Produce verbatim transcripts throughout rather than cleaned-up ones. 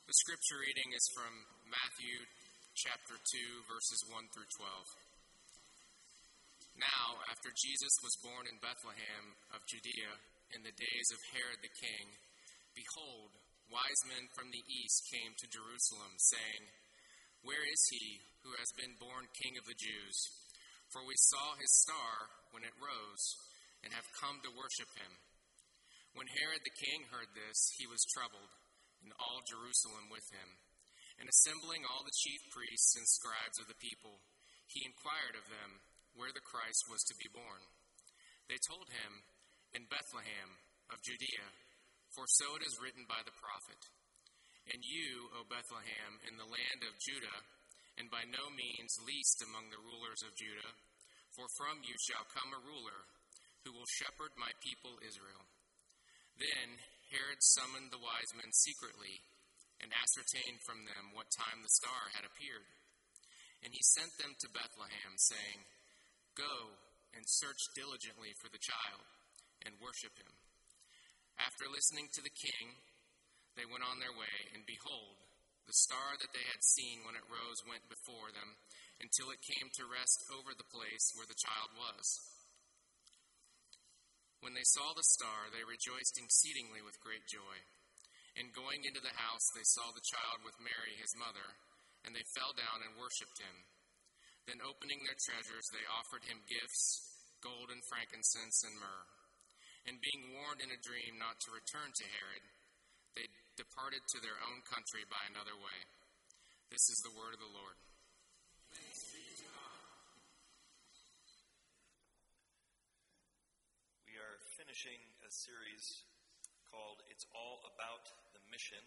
The scripture reading is from Matthew chapter two, verses one through twelve. Now, after Jesus was born in Bethlehem of Judea in the days of Herod the king, behold, wise men from the east came to Jerusalem, saying, "Where is he who has been born King of the Jews? For we saw his star when it rose, and have come to worship him." When Herod the king heard this, he was troubled, and all Jerusalem with him. And assembling all the chief priests and scribes of the people, he inquired of them where the Christ was to be born. They told him, "In Bethlehem of Judea, for so it is written by the prophet. And you, O Bethlehem, in the land of Judah, and by no means least among the rulers of Judah, for from you shall come a ruler who will shepherd my people Israel." Then Herod summoned the wise men secretly and ascertained from them what time the star had appeared. And he sent them to Bethlehem, saying, "Go and search diligently for the child and worship him." After listening to the king, they went on their way, and behold, the star that they had seen when it rose went before them until it came to rest over the place where the child was. When they saw the star, they rejoiced exceedingly with great joy. And going into the house, they saw the child with Mary, his mother, and they fell down and worshipped him. Then opening their treasures, they offered him gifts, gold and frankincense and myrrh. And being warned in a dream not to return to Herod, they departed to their own country by another way. This is the word of the Lord. Thanks be to God. We are finishing a series called It's All About the Mission.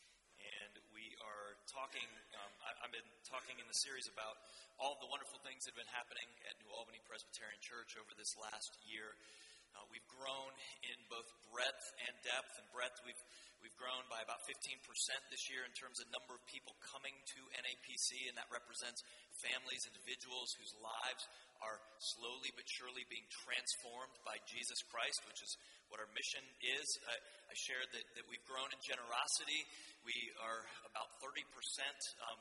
And we are talking, um, I, I've been talking in the series about all the wonderful things that have been happening at New Albany Presbyterian Church over this last year. Uh, we've grown in both breadth and depth. And breadth, we've we've grown by about fifteen percent this year in terms of number of people coming to N A P C, and that represents families, individuals whose lives are slowly but surely being transformed by Jesus Christ, which is what our mission is. I, I shared that, that we've grown in generosity. We are about thirty percent um,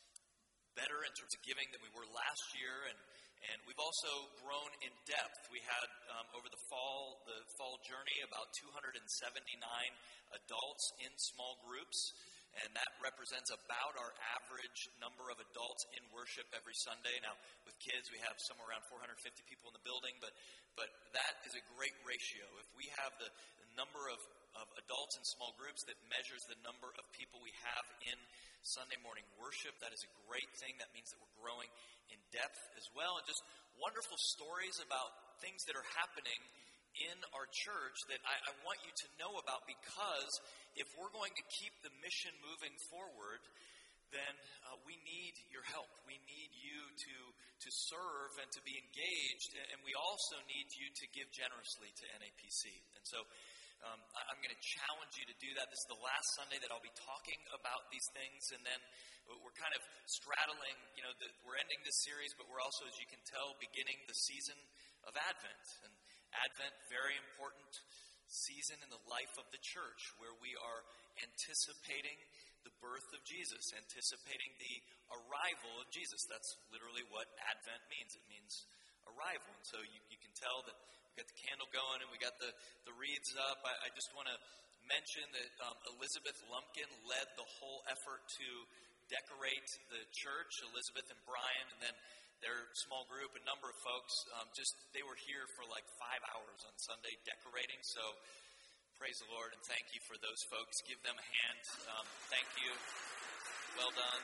better in terms of giving than we were last year, and And we've also grown in depth. We had, um, over the fall, the fall journey, about two hundred seventy-nine adults in small groups. And that represents about our average number of adults in worship every Sunday. Now, with kids, we have somewhere around four hundred fifty people in the building. But but that is a great ratio. If we have the, the number of, of adults in small groups that measures the number of people we have in Sunday morning worship, that is a great thing. That means that we're growing in depth as well. And just wonderful stories about things that are happening in our church that I, I want you to know about, because if we're going to keep the mission moving forward, then uh, we need your help. We need you to to serve and to be engaged, and we also need you to give generously to N A P C. And so um, I'm going to challenge you to do that. This is the last Sunday that I'll be talking about these things, and then we're kind of straddling, you know, the, we're ending this series, but we're also, as you can tell, beginning the season of Advent. And Advent, very important season in the life of the church, where we are anticipating the birth of Jesus, anticipating the arrival of Jesus. That's literally what Advent means. It means arrival. And so you, you can tell that we got the candle going and we got the, the wreaths up. I, I just want to mention that um, Elizabeth Lumpkin led the whole effort to decorate the church. Elizabeth and Brian, and then their small group, a number of folks, um, just they were here for like five hours on Sunday decorating. So praise the Lord and thank you for those folks. Give them a hand. Um, thank you. Well done.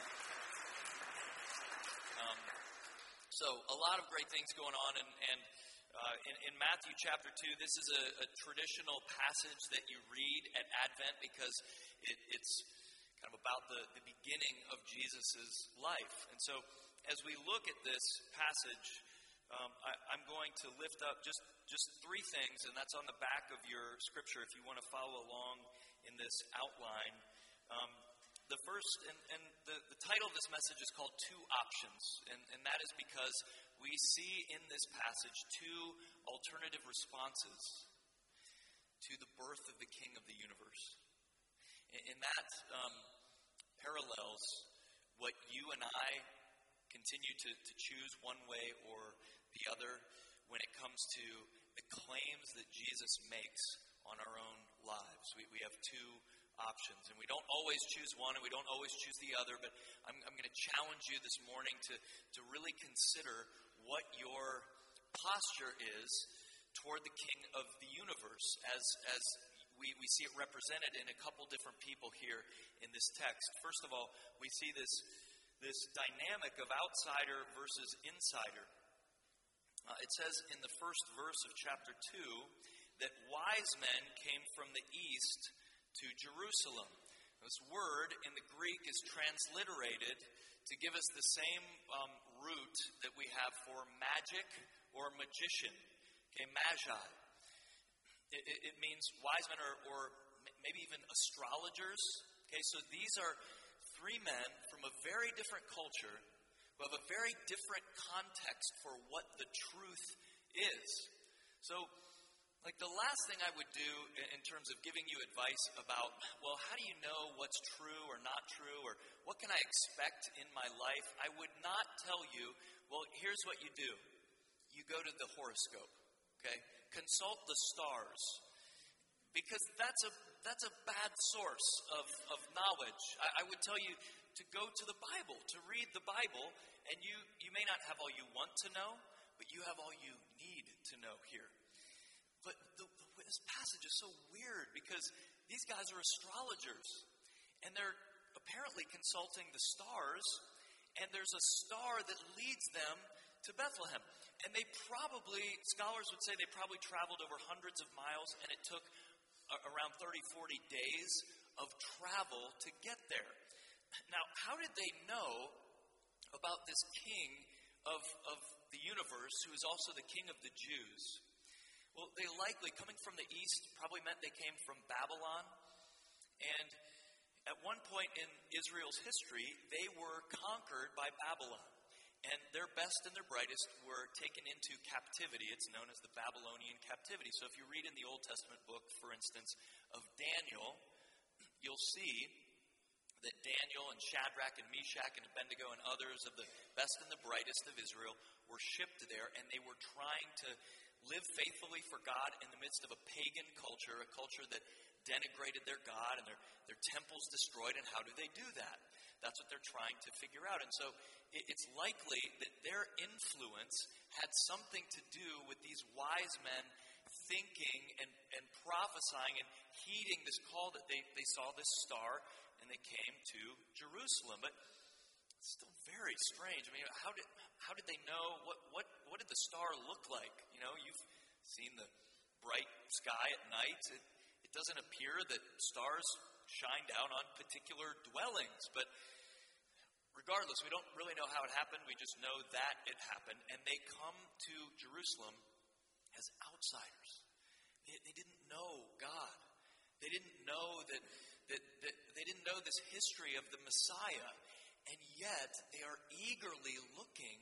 Um, so a lot of great things going on, and, and uh, in, in Matthew chapter two, this is a, a traditional passage that you read at Advent, because it, it's kind of about the, the beginning of Jesus' life. And so as we look at this passage, um, I, I'm going to lift up just, just three things, and that's on the back of your scripture if you want to follow along in this outline. Um, the first, and, and the, the title of this message is called Two Options, and, and that is because we see in this passage two alternative responses to the birth of the King of the universe. In, in that um, parallels what you and I continue to, to choose one way or the other when it comes to the claims that Jesus makes on our own lives. We, we have two options, and we don't always choose one and we don't always choose the other, but I'm, I'm going to challenge you this morning to, to really consider what your posture is toward the King of the universe, as as we, we see it represented in a couple different people here in this text. First of all, we see this, this dynamic of outsider versus insider. Uh, it says in the first verse of chapter two that wise men came from the east to Jerusalem. This word in the Greek is transliterated to give us the same um, root that we have for magic or magician. Okay, magi. It, it, it means wise men or, or maybe even astrologers. Okay, so these are three men from a very different culture who have a very different context for what the truth is. So, like the last thing I would do in terms of giving you advice about, well, how do you know what's true or not true, or what can I expect in my life? I would not tell you, well, here's what you do. You go to the horoscope, okay? Consult the stars. Because that's a that's a bad source of, of knowledge. I, I would tell you to go to the Bible, to read the Bible, and you, you may not have all you want to know, but you have all you need to know here. But the, the, this passage is so weird because these guys are astrologers, and they're apparently consulting the stars, and there's a star that leads them to Bethlehem. And they probably, scholars would say they probably traveled over hundreds of miles, and it took uh, around thirty, forty days of travel to get there. Now, how did they know about this king of, of the universe who is also the king of the Jews? Well, they likely, coming from the east, probably meant they came from Babylon. And at one point in Israel's history, they were conquered by Babylon. And their best and their brightest were taken into captivity. It's known as the Babylonian captivity. So if you read in the Old Testament book, for instance, of Daniel, you'll see that Daniel and Shadrach and Meshach and Abednego and others of the best and the brightest of Israel were shipped there, and they were trying to live faithfully for God in the midst of a pagan culture, a culture that denigrated their God and their, their temples destroyed. And how do they do that? That's what they're trying to figure out. And so it, it's likely that their influence had something to do with these wise men thinking and, and prophesying and heeding this call that they, they saw this star and they came to Jerusalem. But it's still very strange. I mean, how did how did they know? What what what did the star look like? You know, you've seen the bright sky at night. It, it doesn't appear that stars shine down on particular dwellings. But regardless, we don't really know how it happened. We just know that it happened. And they come to Jerusalem as outsiders. They, they didn't know God. They didn't know that, that, that they didn't know this history of the Messiah. And yet, they are eagerly looking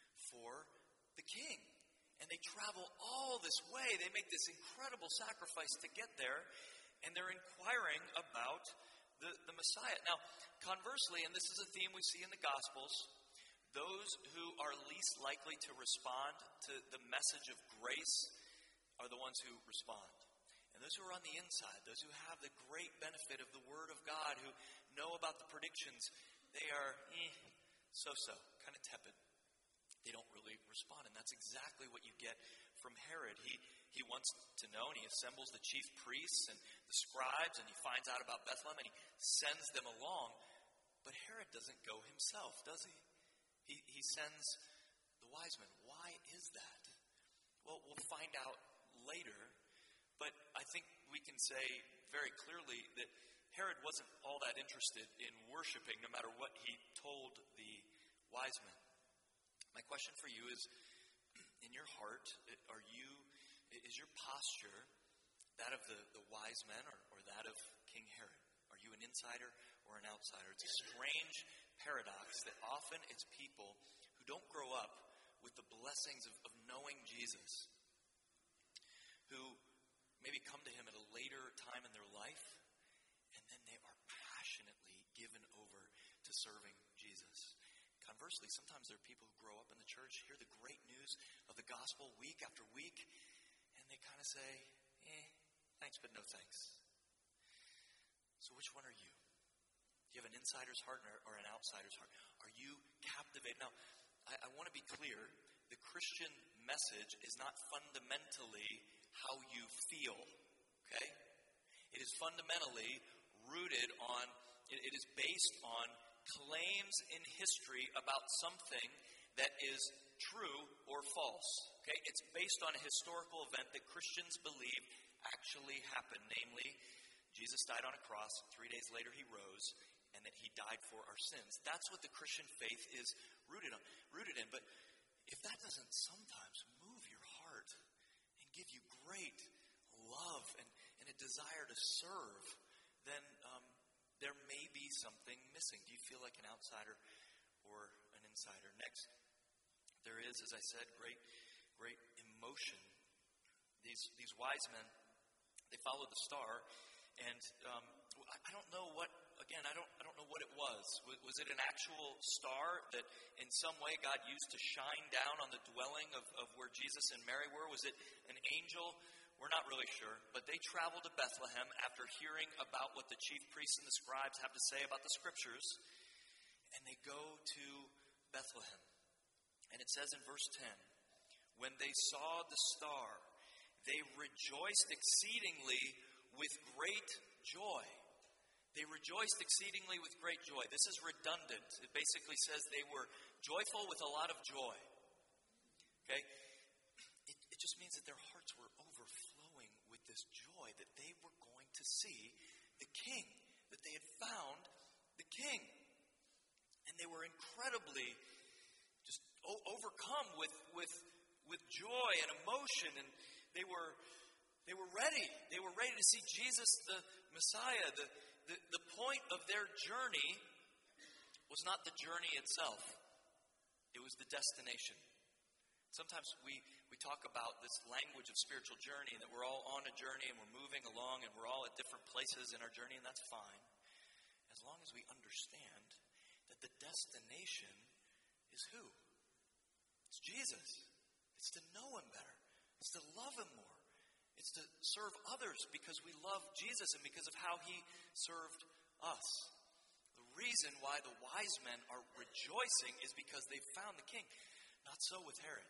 for the king. And they travel all this way. They make this incredible sacrifice to get there. And they're inquiring about the, the Messiah. Now, conversely, and this is a theme we see in the Gospels, those who are least likely to respond to the message of grace are the ones who respond. And those who are on the inside, those who have the great benefit of the Word of God, who know about the predictions, they are eh, so-so, kind of tepid. They don't really respond. And that's exactly what you get from Herod. He he wants to know, and he assembles the chief priests and the scribes, and he finds out about Bethlehem, and he sends them along. But Herod doesn't go himself, does he? He, he sends the wise men. Why is that? Well, we'll find out later. But I think we can say very clearly that Herod wasn't all that interested in worshiping, no matter what he told the wise men. My question for you is, in your heart, are you, is your posture that of the, the wise men or, or that of King Herod? Are you an insider or an outsider? It's a strange paradox that often it's people who don't grow up with the blessings of, of knowing Jesus, who maybe come to him at a later time in their life, and then they are passionately given over serving Jesus. Conversely, sometimes there are people who grow up in the church, hear the great news of the gospel week after week, and they kind of say, eh, thanks, but no thanks. So which one are you? Do you have an insider's heart or, or an outsider's heart? Are you captivated? Now, I, I want to be clear. The Christian message is not fundamentally how you feel, okay? It is fundamentally rooted on, it, it is based on claims in history about something that is true or false, okay? It's based on a historical event that Christians believe actually happened, namely, Jesus died on a cross, three days later he rose, and that he died for our sins. That's what the Christian faith is rooted on, rooted in. But if that doesn't sometimes move your heart and give you great love and, and a desire to serve, then um, there may be something missing. Do you feel like an outsider or an insider? Next, there is, as I said, great, great emotion. These these wise men, they followed the star, and um, I don't know what. Again, I don't I don't know what it was. was. Was it an actual star that in some way God used to shine down on the dwelling of, of where Jesus and Mary were? Was it an angel? We're not really sure. But they traveled to Bethlehem after hearing about what the chief priests and the scribes have to say about the scriptures. And they go to Bethlehem. And it says in verse ten, when they saw the star, they rejoiced exceedingly with great joy. They rejoiced exceedingly with great joy. This is redundant. It basically says they were joyful with a lot of joy. Okay? It, it just means that their hearts were overflowing with this joy that they were going to see the king, that they had found the king. And they were incredibly just o- overcome with, with, with joy and emotion. And they were, they were ready. They were ready to see Jesus, the Messiah, the The, the point of their journey was not the journey itself. It was the destination. Sometimes we, we talk about this language of spiritual journey, that we're all on a journey and we're moving along and we're all at different places in our journey, and that's fine. As long as we understand that the destination is who? It's Jesus. It's to know Him better. It's to love Him more. It's to serve others because we love Jesus and because of how He served us. The reason why the wise men are rejoicing is because they found the king. Not so with Herod.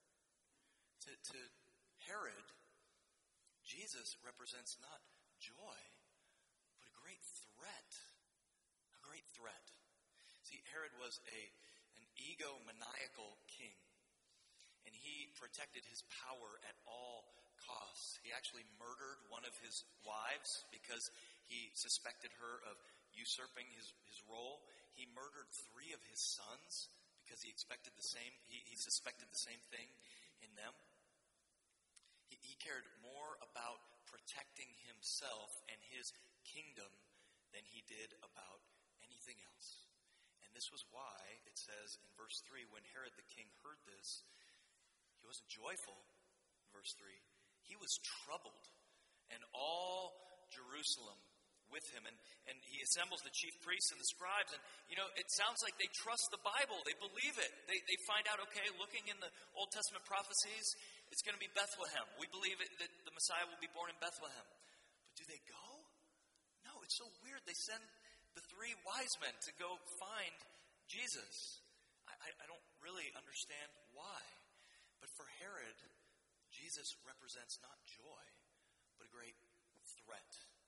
To, to Herod, Jesus represents not joy, but a great threat. A great threat. See, Herod was a an egomaniacal king, and he protected his power at all costs. He actually murdered one of his wives because he suspected her of usurping his, his role. He murdered three of his sons because he expected the same, he, he suspected the same thing in them. He, he cared more about protecting himself and his kingdom than he did about anything else. And this was why it says in verse three, when Herod the king heard this, he wasn't joyful, verse three. He was troubled, and all Jerusalem with him. And, and he assembles the chief priests and the scribes. And, you know, it sounds like they trust the Bible. They believe it. They, they find out, okay, looking in the Old Testament prophecies, it's going to be Bethlehem. We believe it, that the Messiah will be born in Bethlehem. But do they go? No, it's so weird. They send the three wise men to go find Jesus. I, I, I don't really understand why. But for Herod, Jesus represents not joy, but a great threat.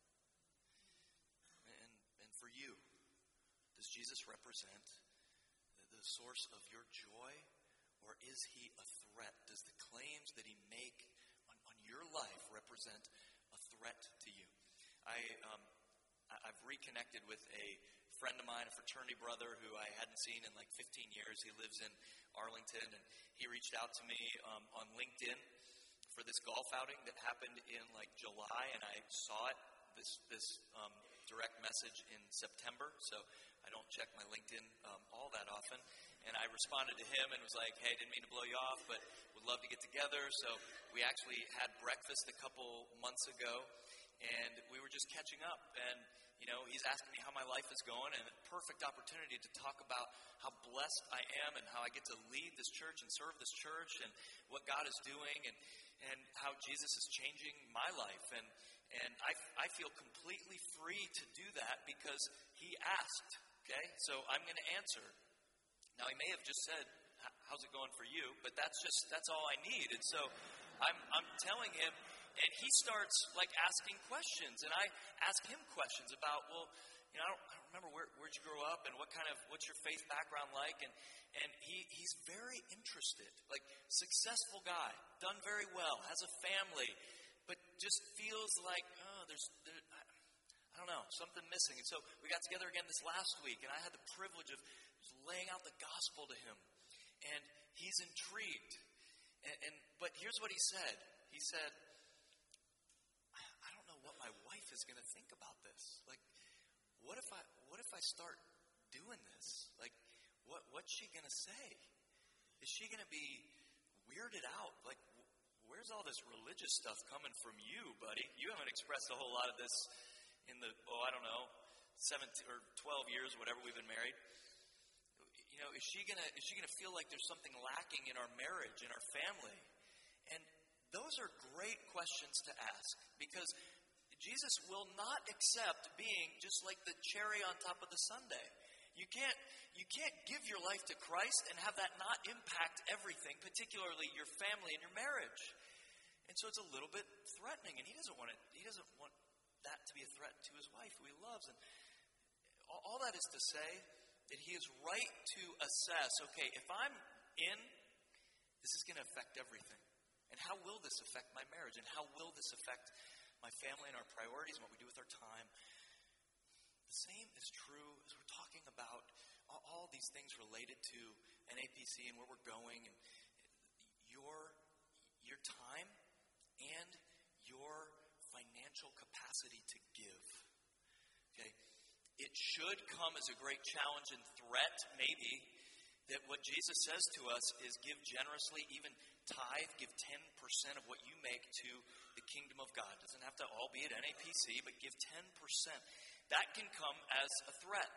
And, and for you, does Jesus represent the, the source of your joy, or is he a threat? Does the claims that he make on, on your life represent a threat to you? I, um, I've reconnected with a friend of mine, a fraternity brother who I hadn't seen in like fifteen years. He lives in Arlington, and he reached out to me um, on LinkedIn for this golf outing that happened in like July, and I saw it, this this um, direct message in September, so I don't check my LinkedIn um, all that often. And I responded to him and was like, hey, didn't mean to blow you off, but would love to get together. So we actually had breakfast a couple months ago, and we were just catching up. And you know, he's asking me how my life is going, and a perfect opportunity to talk about how blessed I am and how I get to lead this church and serve this church and what God is doing and, and how Jesus is changing my life. And, and I, I feel completely free to do that because he asked, okay? So I'm going to answer. Now, he may have just said, how's it going for you? But that's just, that's all I need. And so I'm, I'm telling him, and he starts like asking questions, and I ask him questions about, well, you know, I don't, I don't remember where, where'd you grow up, and what kind of, what's your faith background like, and and he he's very interested, like successful guy, done very well, has a family, but just feels like, oh, there's, there, I, I don't know, something missing. And so we got together again this last week, and I had the privilege of just laying out the gospel to him, and he's intrigued, and, and but here's what he said. He said, my wife is going to think about this. Like, what if I what if I start doing this? Like, what what's she going to say? Is she going to be weirded out? Like, where's all this religious stuff coming from you, buddy? You haven't expressed a whole lot of this in the, oh, I don't know, seventeen or twelve years, whatever we've been married. You know, is she going to is she going to feel like there's something lacking in our marriage, in our family? And those are great questions to ask, because Jesus will not accept being just like the cherry on top of the sundae. You can't you can't give your life to Christ and have that not impact everything, particularly your family and your marriage. And so it's a little bit threatening, and he doesn't want it. He doesn't want that to be a threat to his wife, who he loves. And all that is to say that he is right to assess, okay, if I'm in, this is going to affect everything. And how will this affect my marriage? And how will this affect my family and our priorities and what we do with our time? The same is true as we're talking about all, all these things related to N A P C and where we're going, and your your time and your financial capacity to give. Okay, it should come as a great challenge and threat, maybe, that what Jesus says to us is give generously, even tithe, give ten percent of what you make to the kingdom of God. It doesn't have to all be at N A P C, but give ten percent. That can come as a threat.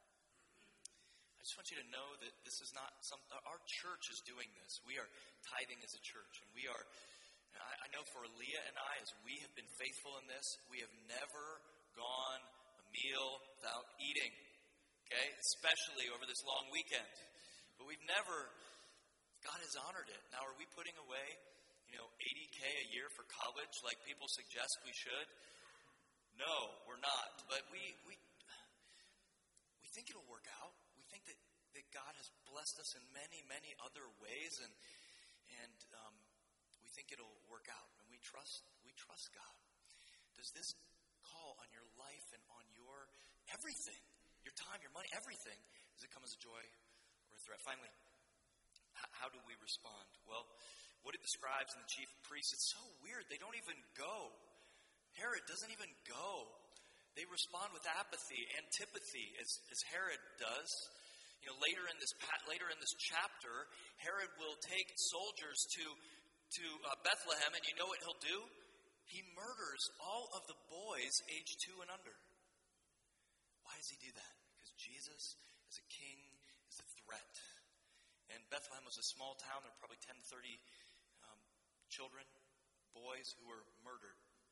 I just want you to know that this is not some, our church is doing this. We are tithing as a church, and we are, I, I know for Leah and I, as we have been faithful in this, we have never gone a meal without eating, okay, especially over this long weekend. But we've never, God has honored it. Now, are we putting away, you know, eighty K a year for college like people suggest we should? No, we're not. But we we we think it'll work out. We think that, that God has blessed us in many, many other ways, and and um, we think it'll work out. And we trust we trust God. Does this call on your life and on your everything, your time, your money, everything, does it come as a joy or a threat? Finally, how do we respond? Well, what it describes in the chief priests, it's so weird. They don't even go. Herod doesn't even go. They respond with apathy, antipathy, as, as Herod does. You know, later in this later in this chapter, Herod will take soldiers to to uh, Bethlehem, and you know what he'll do? He murders all of the boys aged two and under. Why does he do that? Because Jesus, as a king, is a threat. And Bethlehem was a small town. There were probably ten to thirty um, children, boys who were murdered.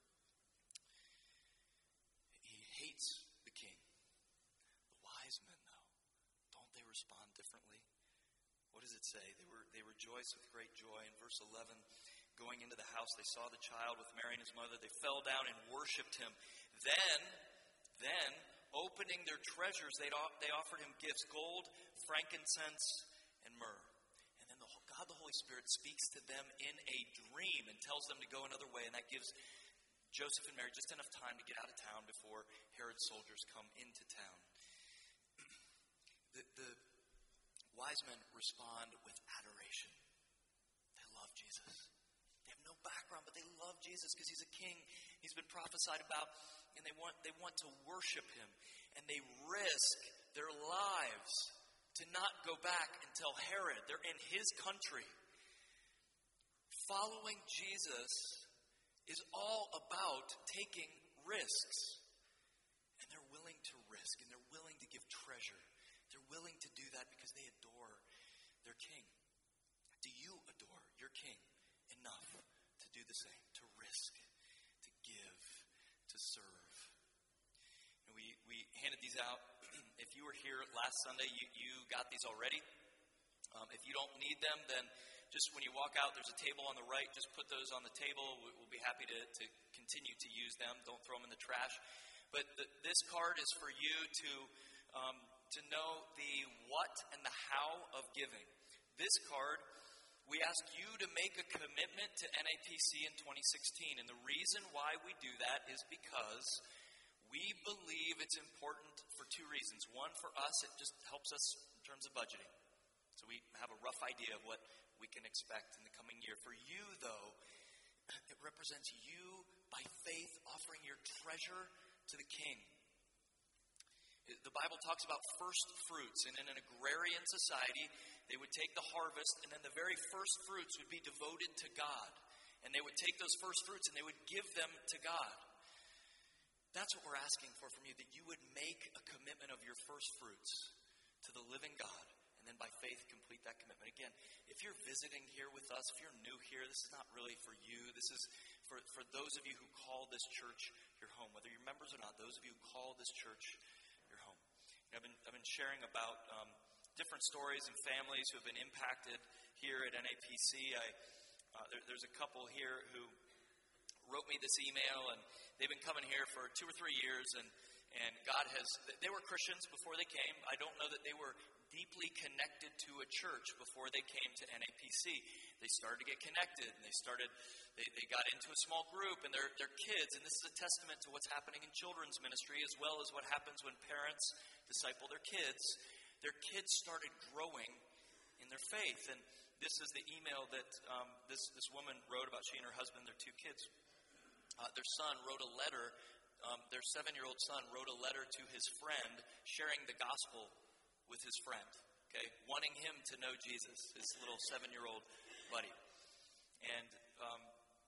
He hates the king. The wise men, though, don't they respond differently? What does it say? They were they rejoiced with great joy. In verse eleven, going into the house, they saw the child with Mary and his mother. They fell down and worshipped him. Then, then, opening their treasures, they they offered him gifts: gold, frankincense, and myrrh. And then the, God, the Holy Spirit, speaks to them in a dream and tells them to go another way. And that gives Joseph and Mary just enough time to get out of town before Herod's soldiers come into town. The, the wise men respond with adoration. They love Jesus. They have no background, but they love Jesus because he's a king. He's been prophesied about, and they want they want to worship him. And they risk their lives to not go back and tell Herod. They're in his country. Following Jesus is all about taking risks. And they're willing risk, and they're willing to give treasure. They're willing to do that because they adore their king. Do you adore your king enough to do the same, to risk, to give, to serve? And we, we handed these out. If you were here last Sunday, you, you got these already. Um, if you don't need them, then just when you walk out, there's a table on the right. Just put those on the table. We'll be happy to, to continue to use them. Don't throw them in the trash. But the, this card is for you to um, to know the what and the how of giving. This card, we ask you to make a commitment to N A P C in twenty sixteen. And the reason why we do that is because we believe it's important for two reasons. One, for us, it just helps us in terms of budgeting. So we have a rough idea of what we can expect in the coming year. For you, though, it represents you, by faith, offering your treasure to the king. The Bible talks about first fruits, and in an agrarian society, they would take the harvest, and then the very first fruits would be devoted to God. And they would take those first fruits, and they would give them to God. That's what we're asking for from you, that you would make a commitment of your first fruits to the living God. And then by faith, complete that commitment. Again, if you're visiting here with us, if you're new here, this is not really for you. This is for, for those of you who call this church your home. Whether you're members or not, those of you who call this church your home. You know, I've, been, I've been sharing about um, different stories and families who have been impacted here at N A P C. I, uh, there, there's a couple here who wrote me this email, and they've been coming here for two or three years, and, and God has, they were Christians before they came. I don't know that they were deeply connected to a church before they came to N A P C. They started to get connected, and they started, they, they got into a small group, and they're, they're kids, and this is a testament to what's happening in children's ministry, as well as what happens when parents disciple their kids. Their kids started growing in their faith, and this is the email that um, this, this woman wrote about she and her husband, their two kids. Uh, their son wrote a letter, um, their seven-year-old son wrote a letter to his friend, sharing the gospel with his friend, okay, wanting him to know Jesus, his little seven-year-old buddy. And um,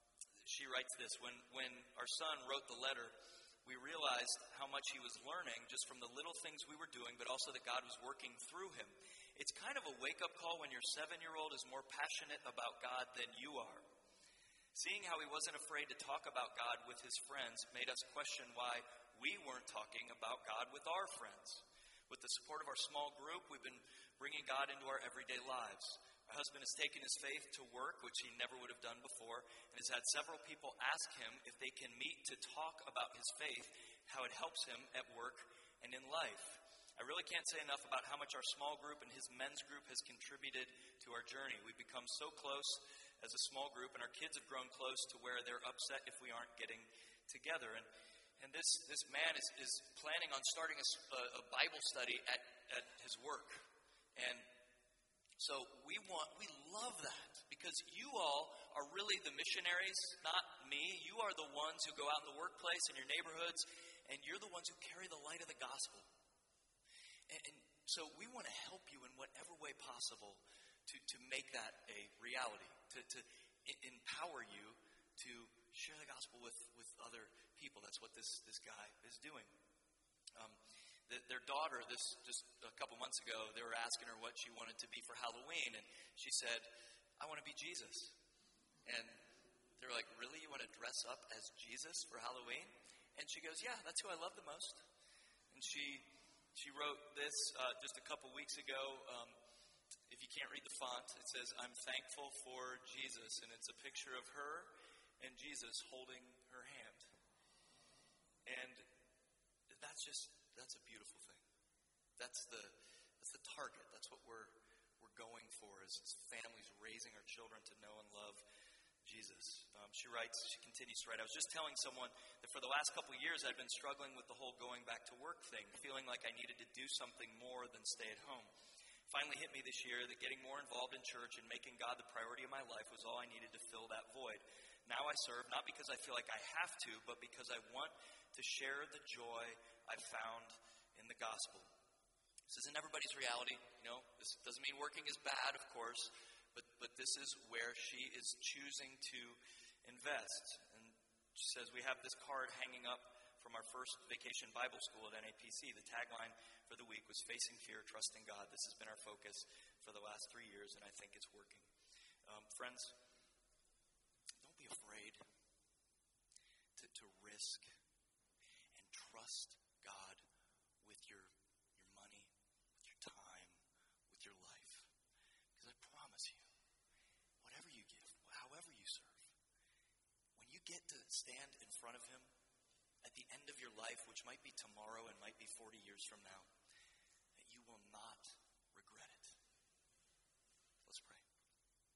she writes this, when, when our son wrote the letter, we realized how much he was learning just from the little things we were doing, but also that God was working through him. It's kind of a wake-up call when your seven-year-old is more passionate about God than you are. Seeing how he wasn't afraid to talk about God with his friends made us question why we weren't talking about God with our friends. With the support of our small group, we've been bringing God into our everyday lives. My husband has taken his faith to work, which he never would have done before, and has had several people ask him if they can meet to talk about his faith, how it helps him at work and in life. I really can't say enough about how much our small group and his men's group has contributed to our journey. We've become so close as a small group, and our kids have grown close to where they're upset if we aren't getting together. And and this, this man is, is planning on starting a, a Bible study at, at his work. And so we want, we love that, because you all are really the missionaries, not me. You are the ones who go out in the workplace, in your neighborhoods, and you're the ones who carry the light of the gospel. And, and so we want to help you in whatever way possible to, to make that a reality, to, to empower you to share the gospel with, with other people. That's what this, this guy is doing. Um, the, their daughter, this just a couple months ago, they were asking her what she wanted to be for Halloween, and she said, I want to be Jesus. And they were like, really? You want to dress up as Jesus for Halloween? And she goes, yeah, that's who I love the most. And she she wrote this uh, just a couple weeks ago. Um, if you can't read the font, it says, I'm thankful for Jesus. And it's a picture of her and Jesus holding her hand. And that's just, that's a beautiful thing. That's the that's the target. That's what we're we're going for, is families raising our children to know and love Jesus. Um, she writes, she continues to write, I was just telling someone that for the last couple of years I'd been struggling with the whole going back to work thing, feeling like I needed to do something more than stay at home. Finally hit me this year that getting more involved in church and making God the priority of my life was all I needed to fill that void. Now I serve, not because I feel like I have to, but because I want to share the joy I found in the gospel. This isn't everybody's reality, you know. This doesn't mean working is bad, of course, but, but this is where she is choosing to invest. And she says, we have this card hanging up from from our first vacation Bible school at N A P C. The tagline for the week was Facing Fear, Trusting God. This has been our focus for the last three years, and I think it's working. Um, friends, don't be afraid to, to risk and trust God with your, your money, with your time, with your life. Because I promise you, whatever you give, however you serve, when you get to stand in front of Him at the end of your life, which might be tomorrow and might be forty years from now, that you will not